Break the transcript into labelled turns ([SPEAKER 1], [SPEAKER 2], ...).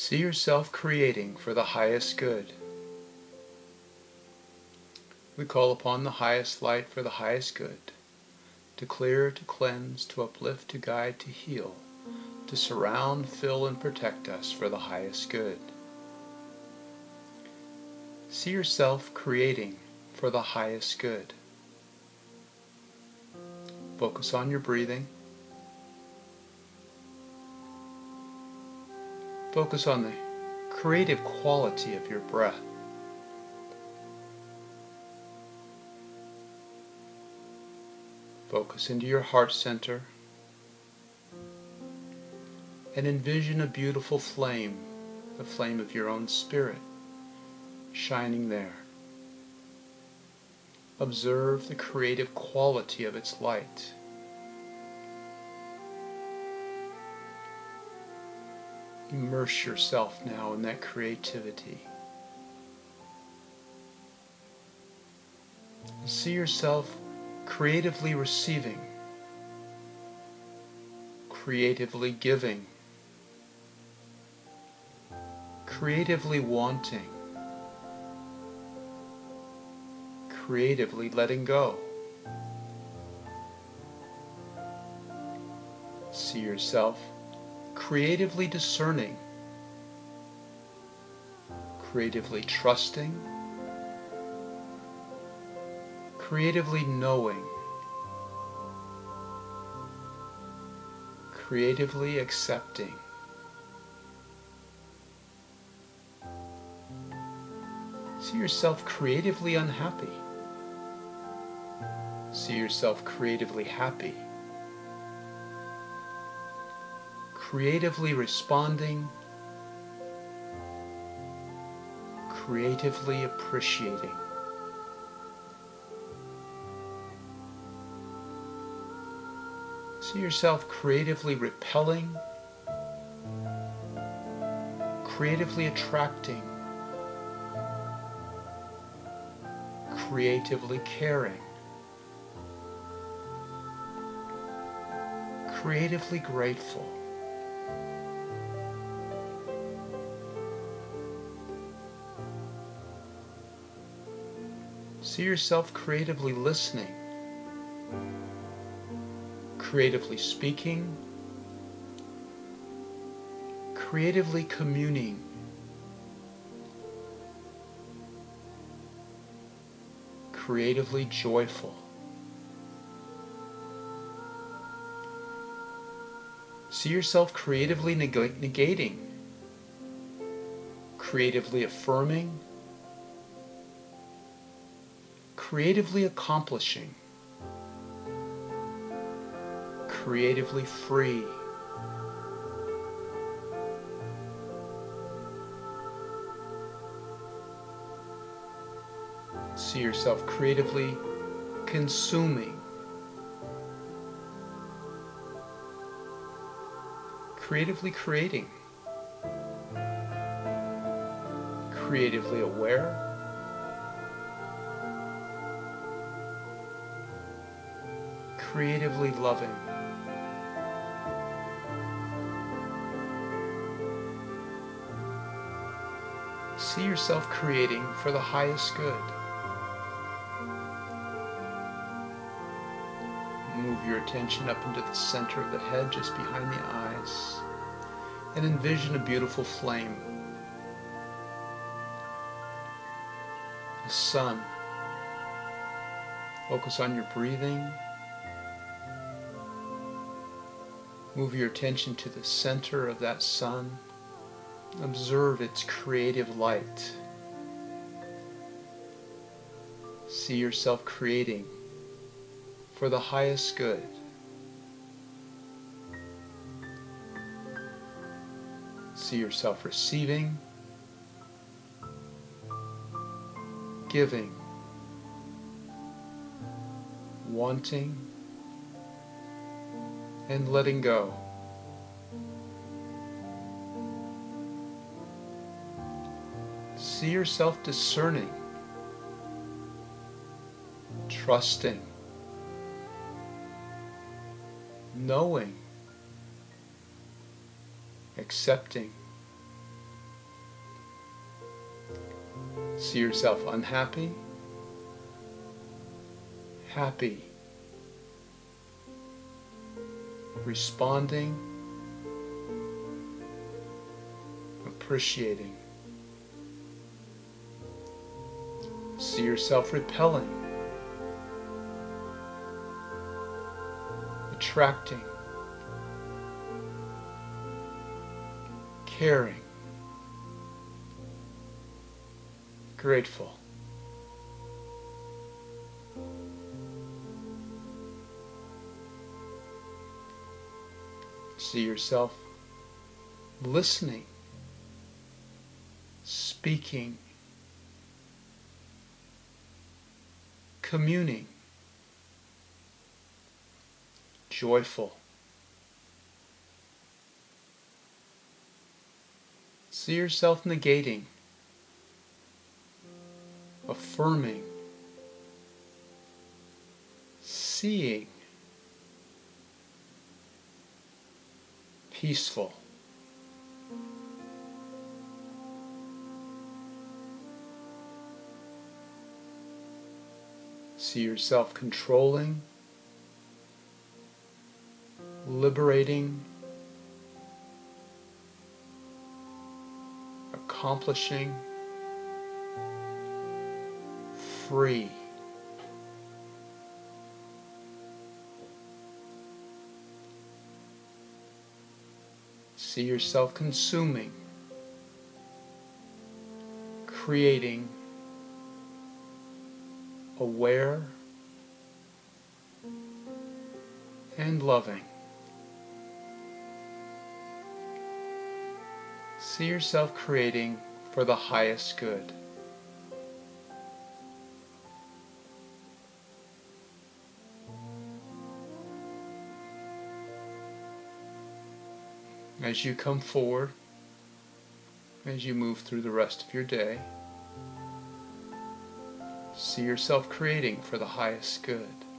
[SPEAKER 1] See yourself creating for the highest good. We call upon the highest light for the highest good, to clear, to cleanse, to uplift, to guide, to heal, to surround, fill, and protect us for the highest good. See yourself creating for the highest good. Focus on your breathing. Focus on the creative quality of your breath. Focus into your heart center and envision a beautiful flame, the flame of your own spirit, shining there. Observe the creative quality of its light. Immerse yourself now in that creativity. See yourself creatively receiving, creatively giving, creatively wanting, creatively letting go. See yourself creatively discerning, creatively trusting, creatively knowing, creatively accepting. See yourself creatively unhappy. See yourself creatively happy. Creatively responding, creatively appreciating. See yourself creatively repelling, creatively attracting, creatively caring, creatively grateful. See yourself creatively listening, creatively speaking, creatively communing, creatively joyful. See yourself creatively negating, creatively affirming, creatively accomplishing, creatively free. See yourself creatively consuming, creatively creating, creatively aware, creatively loving. See yourself creating for the highest good. Move your attention up into the center of the head, just behind the eyes, and envision a beautiful flame. The sun. Focus on your breathing. Move your attention to the center of that sun. Observe its creative light. See yourself creating for the highest good. See yourself receiving, giving, wanting, and letting go. See yourself discerning, trusting, knowing, accepting, See yourself unhappy, happy, responding, appreciating. See yourself repelling, attracting, caring, grateful. See yourself listening, speaking, communing, joyful. See yourself negating, affirming, seeing, peaceful. See yourself controlling, liberating, accomplishing, free. See yourself consuming, creating, aware, and loving. See yourself creating for the highest good. As you come forward, as you move through the rest of your day, see yourself creating for the highest good.